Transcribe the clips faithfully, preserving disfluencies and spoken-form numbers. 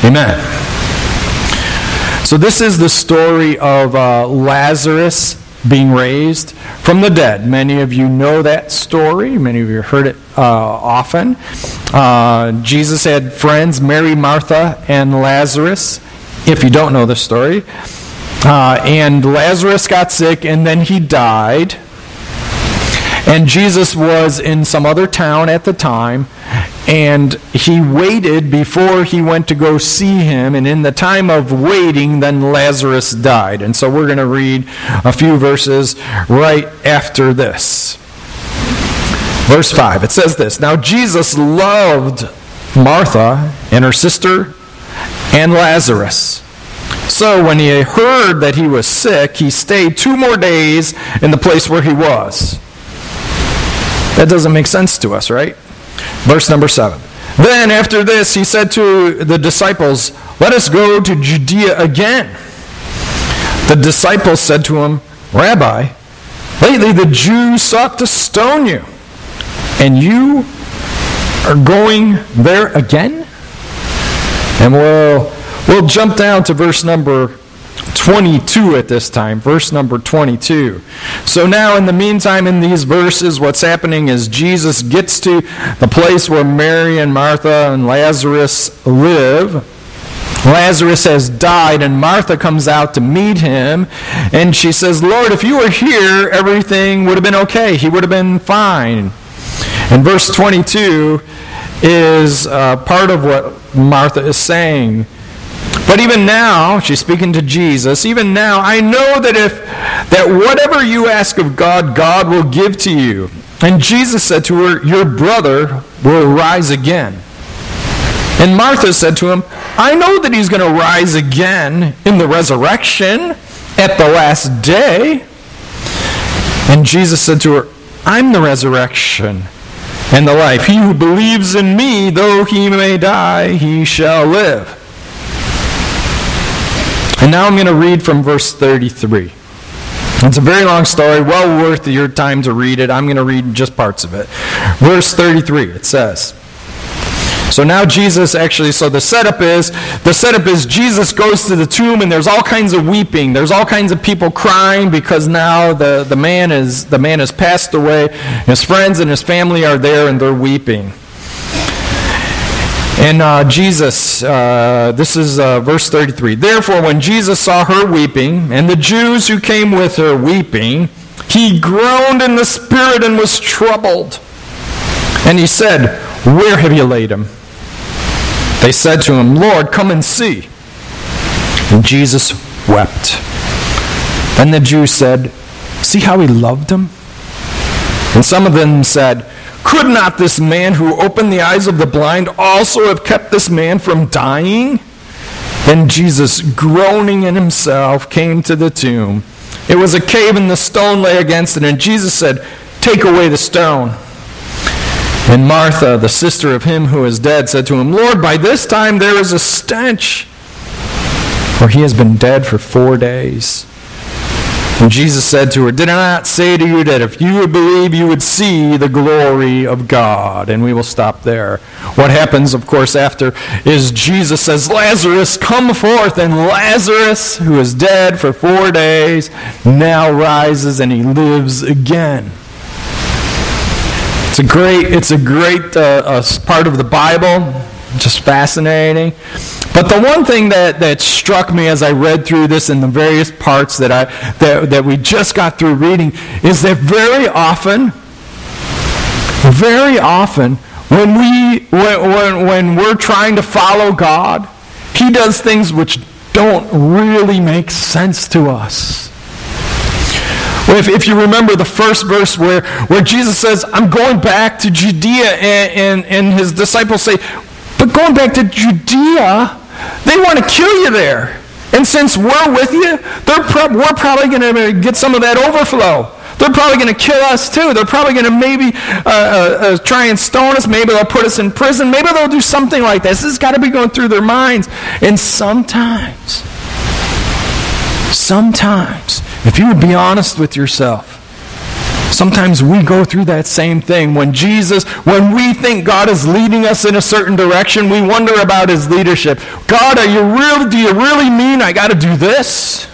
Amen. So this is the story of uh, Lazarus being raised from the dead. Many of you know that story. Many of you heard it uh, often. Uh, Jesus had friends, Mary, Martha, and Lazarus, if you don't know the story. Uh, and Lazarus got sick, and then he died. And Jesus was in some other town at the time, and he waited before he went to go see him, and in the time of waiting, then Lazarus died. And so we're going to read a few verses right after this. Verse five, it says this, "Now Jesus loved Martha and her sister and Lazarus. So when he heard that he was sick, he stayed two more days in the place where he was." That doesn't make sense to us, right? Verse number seven. "Then after this he said to the disciples, 'Let us go to Judea again.' The disciples said to him, 'Rabbi, lately the Jews sought to stone you, and you are going there again?'" And we'll, we'll jump down to verse number twenty-two at this time. Verse number twenty-two. "So now in the meantime in these verses what's happening is Jesus gets to the place where Mary and Martha and Lazarus live. Lazarus has died, and Martha comes out to meet him, and she says, 'Lord, if you were here, everything would have been okay. He would have been fine.' And verse twenty-two is uh, part of what Martha is saying. 'But even now,' she's speaking to Jesus, 'even now I know that if that whatever you ask of God, God will give to you.' And Jesus said to her, 'Your brother will rise again.' And Martha said to him, 'I know that he's going to rise again in the resurrection at the last day.' And Jesus said to her, 'I'm the resurrection and the life. He who believes in me, though he may die, he shall live.' And now I'm going to read from verse thirty-three. It's a very long story, well worth your time to read it. I'm going to read just parts of it. Verse thirty-three, it says, so now Jesus actually, so the setup is, the setup is Jesus goes to the tomb, and there's all kinds of weeping. There's all kinds of people crying because now the, the man is the man has passed away. His friends and his family are there, and they're weeping. And uh, Jesus, uh, this is uh, verse thirty-three. "Therefore, when Jesus saw her weeping, and the Jews who came with her weeping, he groaned in the spirit and was troubled. And he said, 'Where have you laid him?' They said to him, 'Lord, come and see.' And Jesus wept. Then the Jews said, 'See how he loved him?' And some of them said, 'Could not this man who opened the eyes of the blind also have kept this man from dying?' Then Jesus, groaning in himself, came to the tomb. It was a cave, and the stone lay against it. And Jesus said, 'Take away the stone.' And Martha, the sister of him who is dead, said to him, 'Lord, by this time there is a stench, for he has been dead for four days.' And Jesus said to her, 'Did I not say to you that if you would believe, you would see the glory of God?'" And we will stop there. What happens, of course, after is Jesus says, "Lazarus, come forth." And Lazarus, who is dead for four days, now rises and he lives again. It's a great, it's a great uh, uh, part of the Bible. Just fascinating. But the one thing that, that struck me as I read through this in the various parts that I that, that we just got through reading is that very often, very often, when we when, when, when we're trying to follow God, he does things which don't really make sense to us. If, if you remember the first verse where, where Jesus says, "I'm going back to Judea," and, and, and his disciples say, "But going back to Judea, they want to kill you there. And since we're with you, they're pro- we're probably going to get some of that overflow. They're probably going to kill us too. They're probably going to maybe uh, uh, uh, try and stone us. Maybe they'll put us in prison. Maybe they'll do something like this." This has got to be going through their minds. And sometimes, sometimes, if you would be honest with yourself, Sometimes we go through that same thing. When Jesus, when we think God is leading us in a certain direction, we wonder about his leadership. God, are you really, do you really mean I got to do this?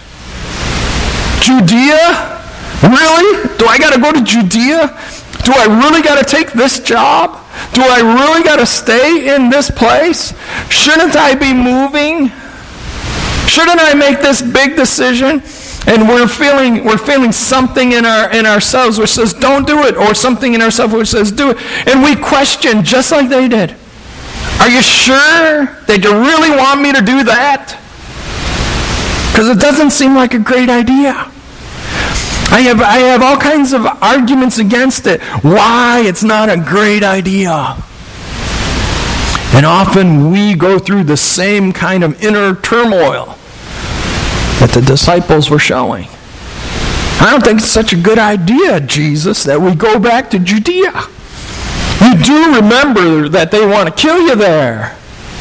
Judea? Really? Do I got to go to Judea? Do I really got to take this job? Do I really got to stay in this place? Shouldn't I be moving? Shouldn't I make this big decision? And we're feeling we're feeling something in our in ourselves which says don't do it, or something in ourselves which says do it. And we question just like they did. Are you sure that you really want me to do that? Because it doesn't seem like a great idea. I have I have all kinds of arguments against it. Why it's not a great idea. And often we go through the same kind of inner turmoil that the disciples were showing. I don't think it's such a good idea, Jesus, that we go back to Judea. You do remember that they want to kill you there.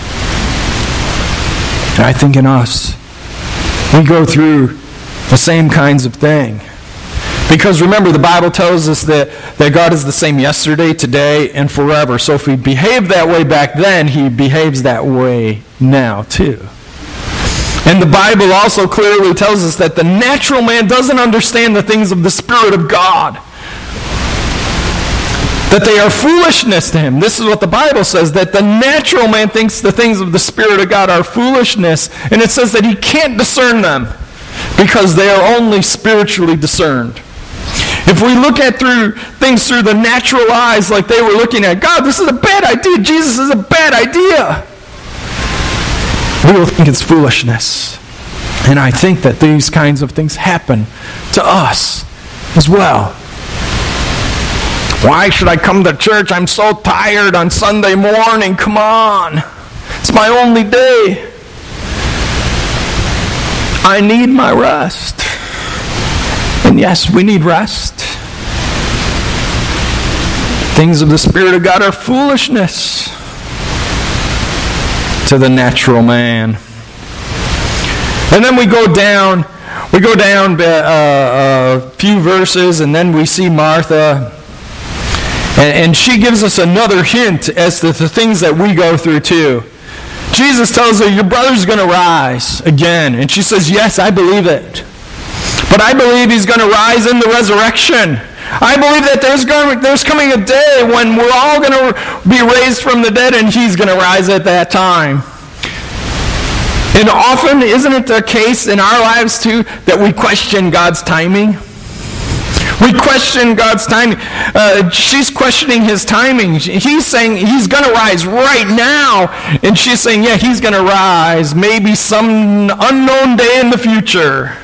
And I think in us, we go through the same kinds of thing. Because remember, the Bible tells us that, that God is the same yesterday, today, and forever. So if he behaved that way back then, he behaves that way now too. And the Bible also clearly tells us that the natural man doesn't understand the things of the Spirit of God. That they are foolishness to him. This is what the Bible says, that the natural man thinks the things of the Spirit of God are foolishness. And it says that he can't discern them because they are only spiritually discerned. If we look at through things through the natural eyes like they were looking at, God, this is a bad idea. Jesus is a bad idea. We will think it's foolishness. And I think that these kinds of things happen to us as well. Why should I come to church? I'm so tired on Sunday morning. Come on. It's my only day. I need my rest. And yes, we need rest. Things of the Spirit of God are foolishness to the natural man. And then we go down, we go down uh, a few verses, and then we see Martha, and, and she gives us another hint as to the things that we go through too. Jesus tells her, your brother's going to rise again. And she says, yes, I believe it. But I believe he's going to rise in the resurrection. I believe that there's going, there's coming a day when we're all going to be raised from the dead and he's going to rise at that time. And often, isn't it the case in our lives too that we question God's timing? We question God's timing. Uh, she's questioning his timing. He's saying he's going to rise right now. And she's saying, yeah, he's going to rise maybe some unknown day in the future.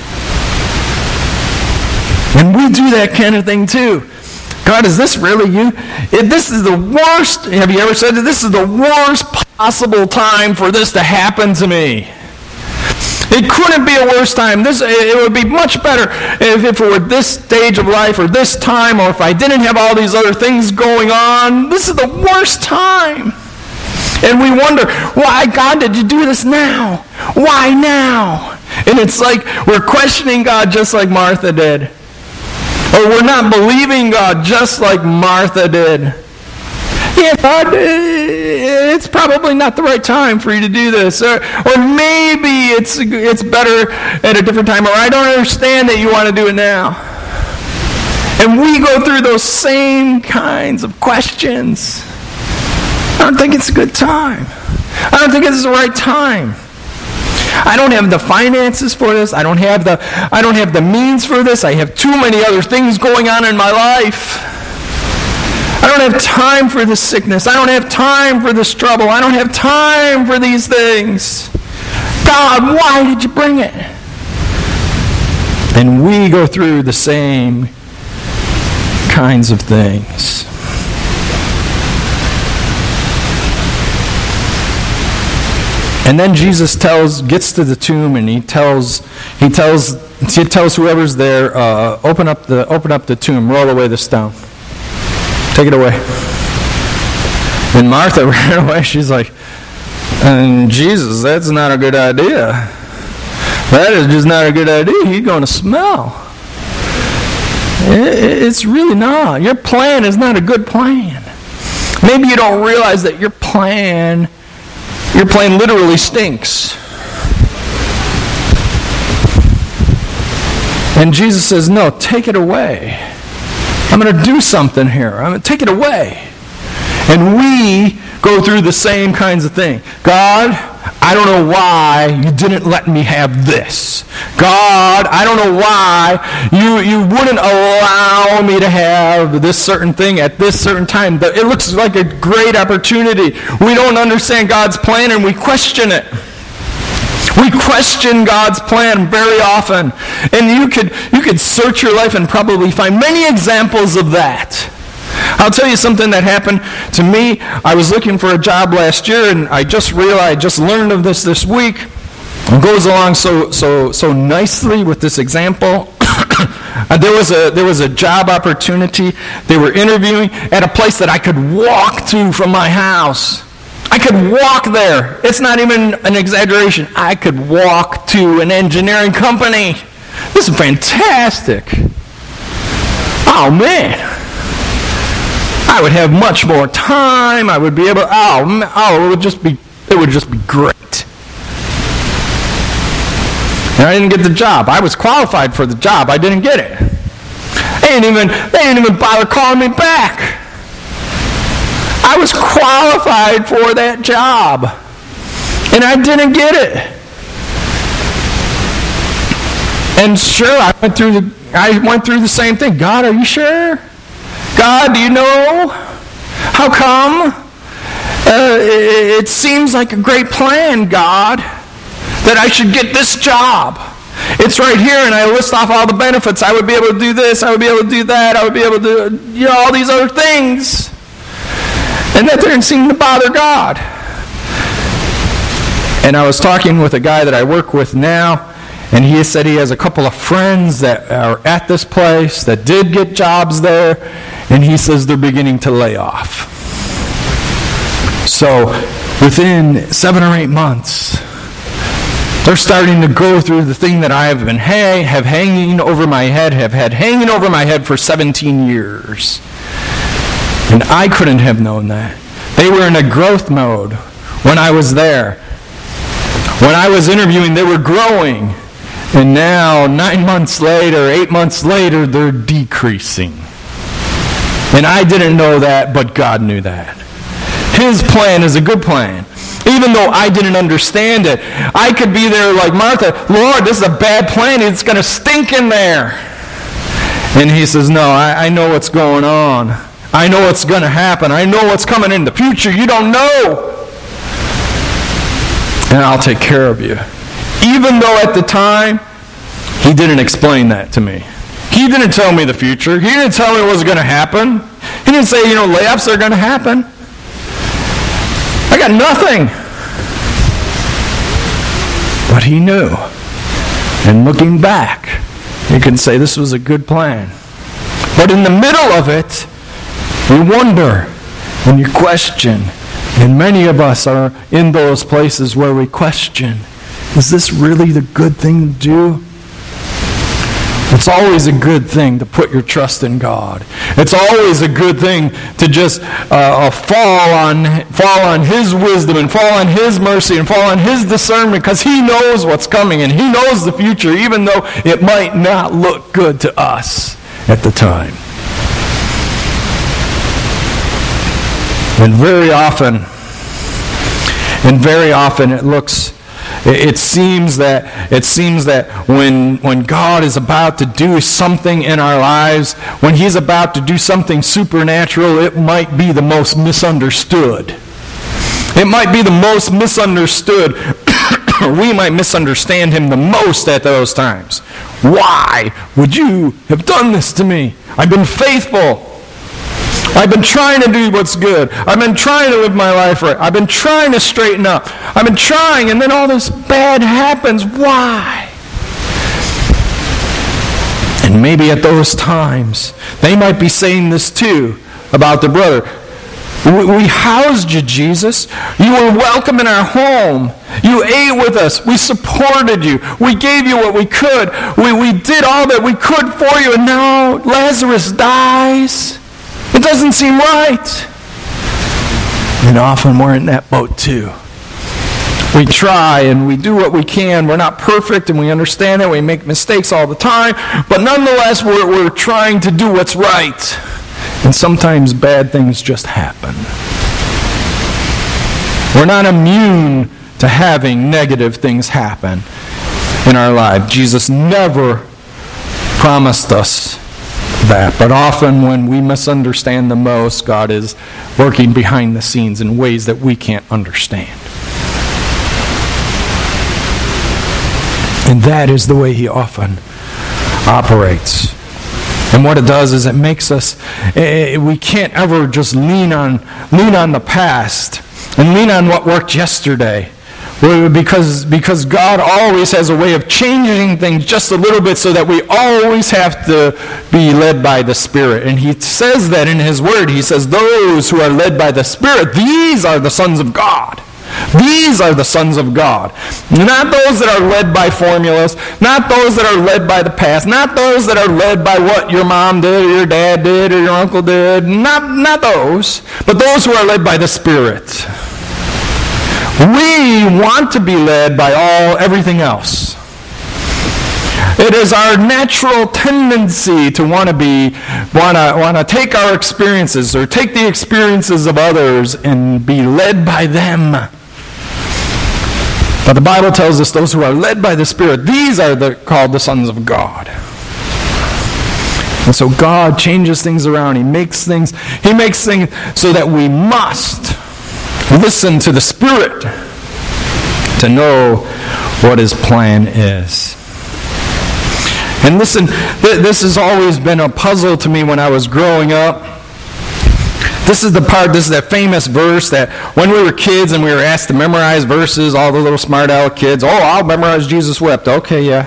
And we do that kind of thing too. God, is this really you? If this is the worst, have you ever said that this is the worst possible time for this to happen to me? It couldn't be a worse time. This, it would be much better if, if it were this stage of life or this time, or if I didn't have all these other things going on. This is the worst time. And we wonder, why, God, did you do this now? Why now? And it's like we're questioning God just like Martha did. Or we're not believing God just like Martha did. Yeah, God, it's probably not the right time for you to do this. Or, or maybe it's it's better at a different time. Or I don't understand that you want to do it now. And we go through those same kinds of questions. I don't think it's a good time. I don't think it's the right time. I don't have the finances for this. I don't have the I don't have the means for this. I have too many other things going on in my life. I don't have time for this sickness. I don't have time for this trouble. I don't have time for these things. God, why did you bring it? And we go through the same kinds of things. And then Jesus tells, gets to the tomb, and he tells, he tells, he tells whoever's there, uh, open up the, open up the tomb, roll away the stone, take it away. And Martha ran away. She's like, and Jesus, that's not a good idea. That is just not a good idea. He's going to smell. It's really not. Your plan is not a good plan. Maybe you don't realize that your plan, your plan literally stinks. And Jesus says, no, take it away. I'm going to do something here. I'm going to take it away. And we go through the same kinds of thing. God, I don't know why you didn't let me have this. God, I don't know why you, you wouldn't allow me to have this certain thing at this certain time. But it looks like a great opportunity. We don't understand God's plan and we question it. We question God's plan very often. And you could, you could search your life and probably find many examples of that. I'll tell you something that happened to me. I was looking for a job last year, and I just realized, just learned of this this week. It goes along so so so nicely with this example. there was a there was a job opportunity. They were interviewing at a place that I could walk to from my house. I could walk there. It's not even an exaggeration. I could walk to an engineering company. This is fantastic. Oh man. I would have much more time. I would be able. Oh, oh, it would just be. It would just be great. And I didn't get the job. I was qualified for the job. I didn't get it. They didn't even. They didn't even bother calling me back. I was qualified for that job, and I didn't get it. And sure, I went through the. I went through the same thing. God, are you sure? God, do you know? How come? Uh, it, it seems like a great plan, God, that I should get this job. It's right here, and I list off all the benefits. I would be able to do this. I would be able to do that. I would be able to do, you know, all these other things. And that didn't seem to bother God. And I was talking with a guy that I work with now, and he said he has a couple of friends that are at this place that did get jobs there, and he says they're beginning to lay off. So within seven or eight months, they're starting to go through the thing that I have been ha- have hanging over my head, have had hanging over my head for seventeen years. And I couldn't have known that. They were in a growth mode when I was there. When I was interviewing, they were growing. And now, nine months later, eight months later, they're decreasing. And I didn't know that, but God knew that. His plan is a good plan. Even though I didn't understand it, I could be there like Martha, Lord, this is a bad plan. It's going to stink in there. And he says, no, I, I know what's going on. I know what's going to happen. I know what's coming in the future. You don't know. And I'll take care of you. Even though at the time, he didn't explain that to me. He didn't tell me the future. He didn't tell me what was going to happen. He didn't say, you know, layoffs are going to happen. I got nothing. But he knew. And looking back, you can say this was a good plan. But in the middle of it, you wonder and you question. And many of us are in those places where we question. Is this really the good thing to do? It's always a good thing to put your trust in God. It's always a good thing to just uh, fall on fall on His wisdom and fall on His mercy and fall on His discernment, because He knows what's coming and He knows the future, even though it might not look good to us at the time. And very often, and very often it looks It seems that it seems that when when God is about to do something in our lives, when He's about to do something supernatural, it might be the most misunderstood. It might be the most misunderstood. We might misunderstand Him the most at those times. Why would you have done this to me? I've been faithful. I've been trying to do what's good. I've been trying to live my life right. I've been trying to straighten up. I've been trying, and then all this bad happens. Why? And maybe at those times, they might be saying this too about their brother. We housed you, Jesus. You were welcome in our home. You ate with us. We supported you. We gave you what we could. We, we did all that we could for you, and now Lazarus dies. It doesn't seem right. And often we're in that boat too. We try and we do what we can. We're not perfect, and we understand that. We make mistakes all the time. But nonetheless, we're, we're trying to do what's right. And sometimes bad things just happen. We're not immune to having negative things happen in our life. Jesus never promised us that. But often when we misunderstand the most, God is working behind the scenes in ways that we can't understand. And that is the way he often operates. And what it does is it makes us, we can't ever just lean on, lean on the past and lean on what worked yesterday. Because, because God always has a way of changing things just a little bit so that we always have to be led by the Spirit. And he says that in his word. He says, those who are led by the Spirit, these are the sons of God. These are the sons of God. Not those that are led by formulas, not those that are led by the past, not those that are led by what your mom did or your dad did or your uncle did. Not, not those, but those who are led by the Spirit. We want to be led by all everything else. It is our natural tendency to want to be, want to want to take our experiences or take the experiences of others and be led by them. But the Bible tells us those who are led by the Spirit, these are the, called the sons of God. And so God changes things around. He makes things, He makes things so that we must listen to the Spirit to know what His plan is. And listen, th- this has always been a puzzle to me when I was growing up. This is the part, this is that famous verse that when we were kids and we were asked to memorize verses, all the little smart aleck kids, oh, I'll memorize Jesus wept. Okay, yeah.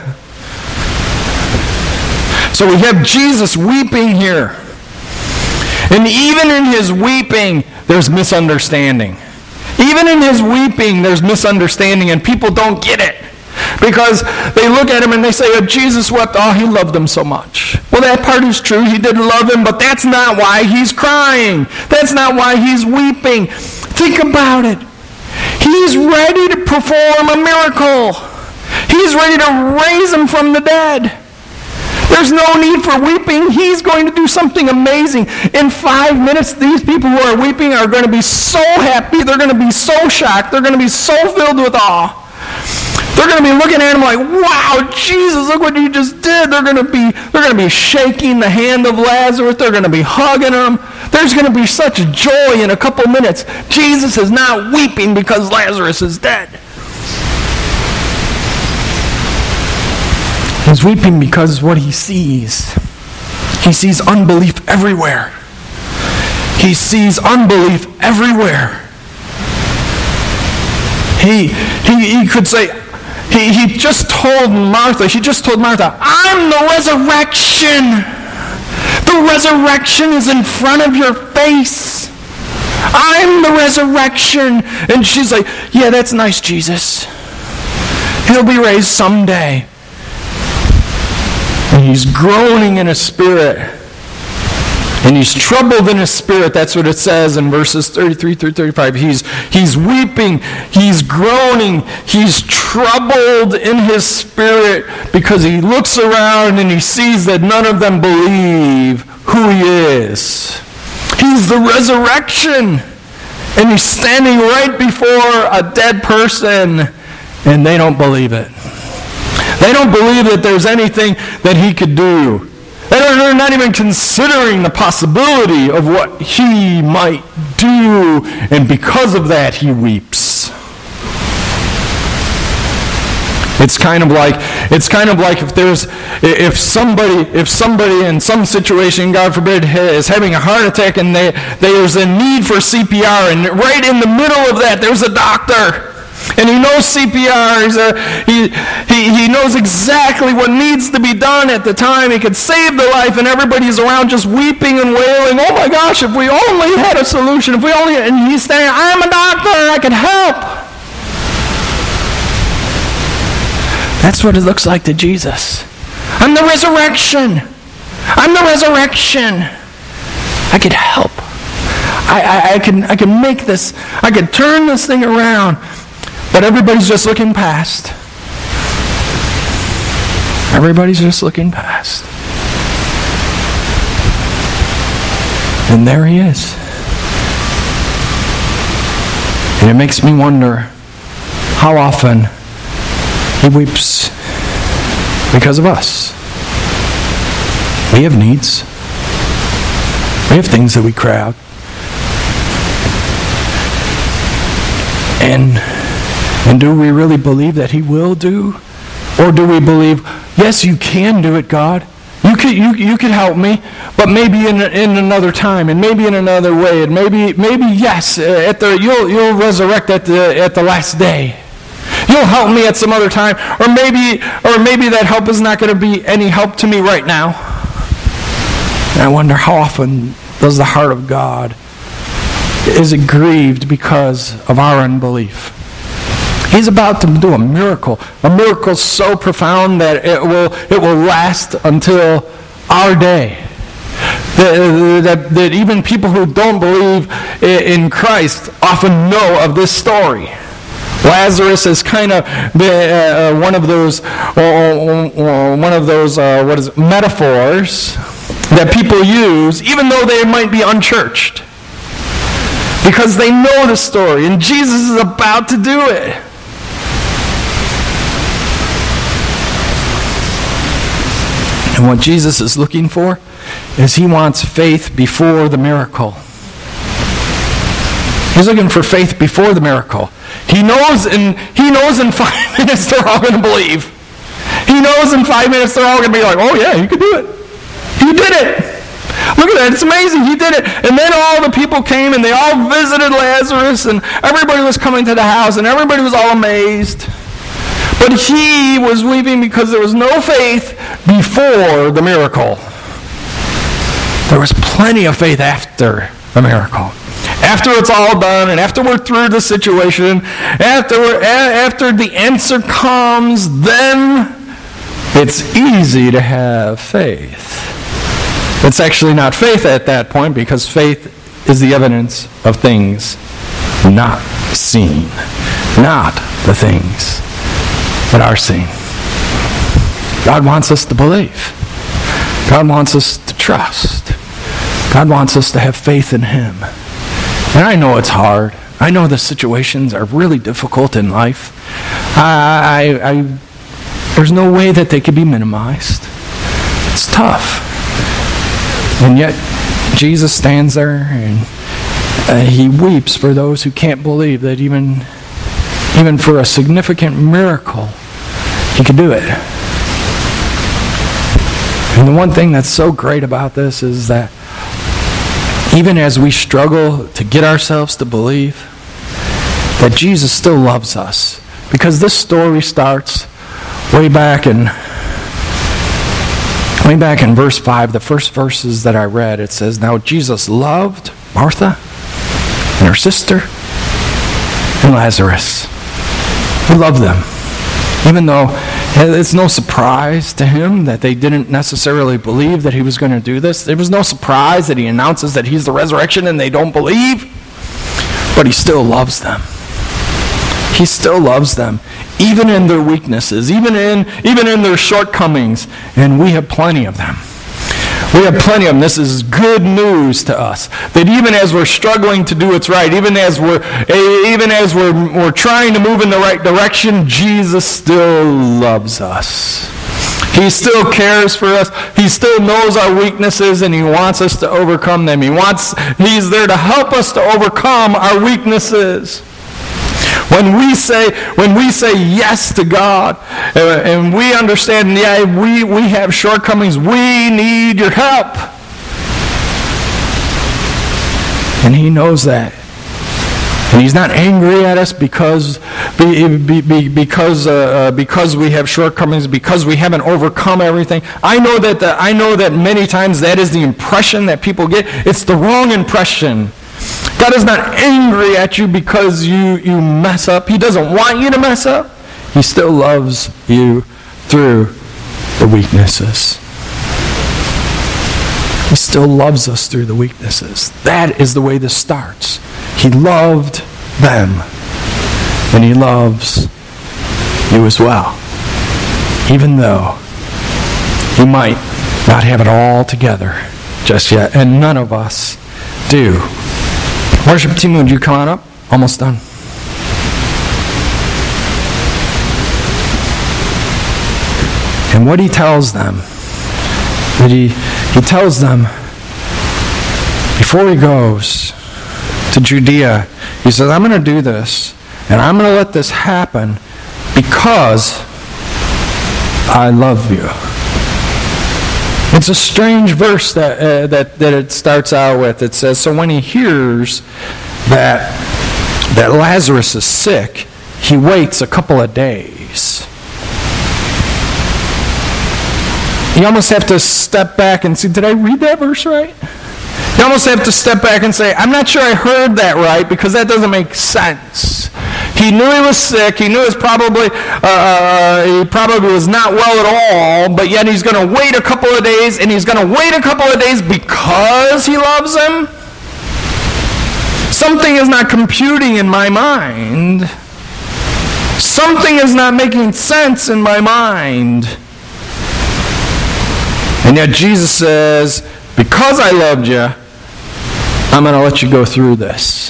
So we have Jesus weeping here. And even in his weeping, there's misunderstanding. Even in his weeping, there's misunderstanding, and people don't get it. Because they look at him and they say, oh, Jesus wept, oh, he loved them so much. Well, that part is true. He did love him, but that's not why he's crying. That's not why he's weeping. Think about it. He's ready to perform a miracle. He's ready to raise him from the dead. There's no need for weeping. He's going to do something amazing. In five minutes, these people who are weeping are going to be so happy. They're going to be so shocked. They're going to be so filled with awe. They're going to be looking at him like, wow, Jesus, look what you just did. They're going to be, they're going to be shaking the hand of Lazarus. They're going to be hugging him. There's going to be such joy in a couple minutes. Jesus is not weeping because Lazarus is dead. He's weeping because what he sees. He sees unbelief everywhere. He sees unbelief everywhere. He, he, he could say, he, he just told Martha, he just told Martha, I'm the resurrection. The resurrection is in front of your face. I'm the resurrection. And she's like, yeah, that's nice, Jesus. He'll be raised someday. And he's groaning in his spirit. And he's troubled in his spirit. That's what it says in verses thirty-three through thirty-five. He's, he's weeping. He's groaning. He's troubled in his spirit because he looks around and he sees that none of them believe who he is. He's the resurrection. And he's standing right before a dead person and they don't believe it. They don't believe that there's anything that he could do. They're not even considering the possibility of what he might do, and because of that, he weeps. It's kind of like it's kind of like if there's if somebody if somebody in some situation, God forbid, is having a heart attack and they, there's a need for C P R, and right in the middle of that, there's a doctor. And he knows C P R. He's a, he, he, he knows exactly what needs to be done at the time. He could save the life, and everybody's around just weeping and wailing. Oh my gosh, if we only had a solution. If we only, and he's saying, I'm a doctor, I could help. That's what it looks like to Jesus. I'm the resurrection. I'm the resurrection. I could help. I, I, I can I can make this, I could turn this thing around. But everybody's just looking past. Everybody's just looking past. And there he is. And it makes me wonder how often he weeps because of us. We have needs. We have things that we crowd. And, and do we really believe that he will do? Or do we believe, yes, you can do it, God. You could, you, you could help me, but maybe in, in another time, and maybe in another way, and maybe, maybe yes, at the, you'll, you'll resurrect at the, at the last day. You'll help me at some other time, or maybe, or maybe that help is not going to be any help to me right now. And I wonder how often does the heart of God, is it grieved because of our unbelief? He's about to do a miracle, a miracle so profound that it will it will last until our day. That, that, that even people who don't believe in Christ often know of this story. Lazarus is kind of uh, one of those uh, one of those uh, what is it, metaphors that people use, even though they might be unchurched, because they know the story, and Jesus is about to do it. And what Jesus is looking for is he wants faith before the miracle. He's looking for faith before the miracle. He knows in he knows in five minutes they're all going to believe. He knows in five minutes they're all going to be like, oh yeah, you could do it. You did it. Look at that. It's amazing. He did it. And then all the people came and they all visited Lazarus, and everybody was coming to the house and everybody was all amazed. But he was weeping because there was no faith before the miracle. There was plenty of faith after the miracle. After it's all done, and after we're through the situation, after we're, after the answer comes, then it's easy to have faith. It's actually not faith at that point, because faith is the evidence of things not seen, not the things that are seen. God wants us to believe. God wants us to trust. God wants us to have faith in him. And I know it's hard. I know the situations are really difficult in life. I, I, I, there's no way that they could be minimized. It's tough. And yet, Jesus stands there and uh, he weeps for those who can't believe that even, even for a significant miracle, he could do it. And the one thing that's so great about this is that even as we struggle to get ourselves to believe, that Jesus still loves us. Because this story starts way back in way back in verse five, the first verses that I read. It says, now Jesus loved Martha and her sister and Lazarus. He loved them. Even though it's no surprise to him that they didn't necessarily believe that he was going to do this. There was no surprise that he announces that he's the resurrection and they don't believe. But he still loves them. He still loves them, even in their weaknesses, even in, even in their shortcomings. And we have plenty of them. We have plenty of them. This is good news to us. That even as we're struggling to do what's right, even as we're even as we're we're trying to move in the right direction, Jesus still loves us. He still cares for us. He still knows our weaknesses, and he wants us to overcome them. He wants he's there to help us to overcome our weaknesses. When we say when we say yes to God, uh, and we understand, yeah, we, we have shortcomings, we need your help. And he knows that. And he's not angry at us because be, be, be, because uh, because we have shortcomings, because we haven't overcome everything. I know that the, I know that many times that is the impression that people get. It's the wrong impression. God is not angry at you because you, you mess up. He doesn't want you to mess up. He still loves you through the weaknesses. He still loves us through the weaknesses. That is the way this starts. He loved them, and He loves you as well. Even though you might not have it all together just yet, and none of us do. Worship team, would you come on up? Almost done. And what He tells them, that he, he tells them before He goes to Judea, He says, I'm going to do this, and I'm going to let this happen because I love you. It's a strange verse that, uh, that, that it starts out with. It says, so when He hears that, that Lazarus is sick, He waits a couple of days. You almost have to step back and see, did I read that verse right? You almost have to step back and say, I'm not sure I heard that right, because that doesn't make sense. He knew he was sick. He knew it was probably, uh, he probably was not well at all, but yet He's going to wait a couple of days, and He's going to wait a couple of days because He loves him? Something is not computing in my mind. Something is not making sense in my mind. And yet Jesus says, because I loved you, I'm going to let you go through this.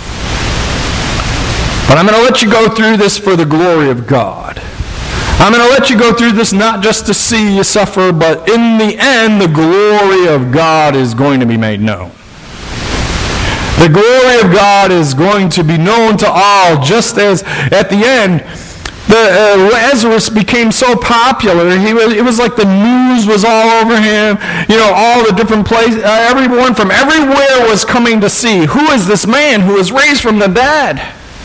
But I'm going to let you go through this for the glory of God. I'm going to let you go through this not just to see you suffer, but in the end, the glory of God is going to be made known. The glory of God is going to be known to all, just as at the end, the uh, Lazarus became so popular. He was, it was like the news was all over him. You know, all the different places, uh, everyone from everywhere was coming to see, who is this man who was raised from the dead?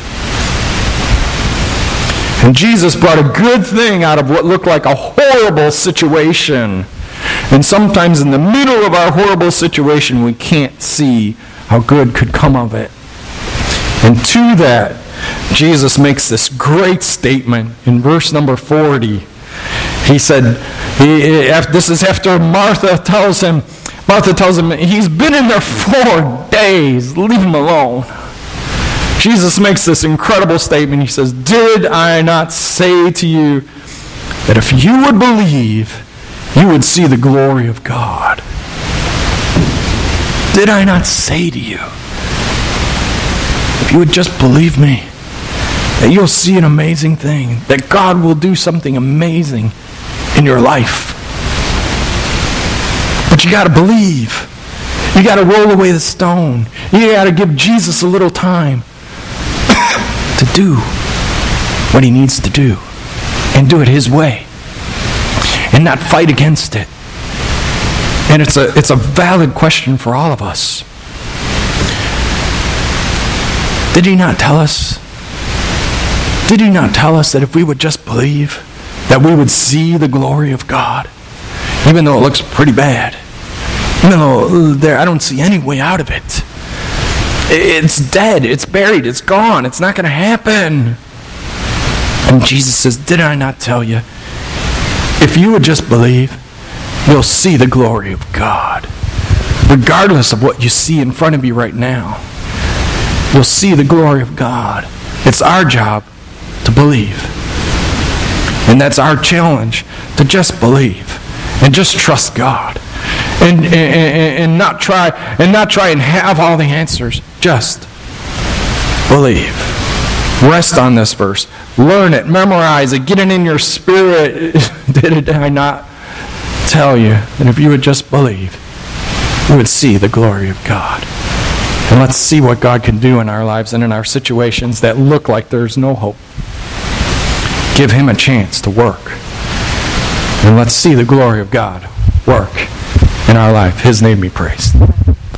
And Jesus brought a good thing out of what looked like a horrible situation. And sometimes in the middle of our horrible situation, we can't see how good could come of it. And to that, Jesus makes this great statement in verse number forty. He said, he, this is after Martha tells him, Martha tells him, he's been in there four days, leave him alone. Jesus makes this incredible statement. He says, did I not say to you that if you would believe, you would see the glory of God? Did I not say to you, if you would just believe me, that you'll see an amazing thing, that God will do something amazing in your life? But you got to believe. You got to roll away the stone. You got to give Jesus a little time to do what He needs to do, and do it His way, and not fight against it. And it's a it's a valid question for all of us. Did He not tell us? Did He not tell us that if we would just believe, that we would see the glory of God, even though it looks pretty bad, even though there I don't see any way out of it? It's dead, it's buried, it's gone, it's not going to happen. And Jesus says, did I not tell you, if you would just believe, you'll see the glory of God. Regardless of what you see in front of you right now, you'll see the glory of God. It's our job to believe. And that's our challenge, to just believe and just trust God. And, and, and not try and not try and have all the answers. Just believe. Rest on this verse. Learn it. Memorize it. Get it in your spirit. Did I not tell you that if you would just believe, you would see the glory of God? And let's see what God can do in our lives and in our situations that look like there's no hope. Give Him a chance to work. And let's see the glory of God work in our life. His name be praised.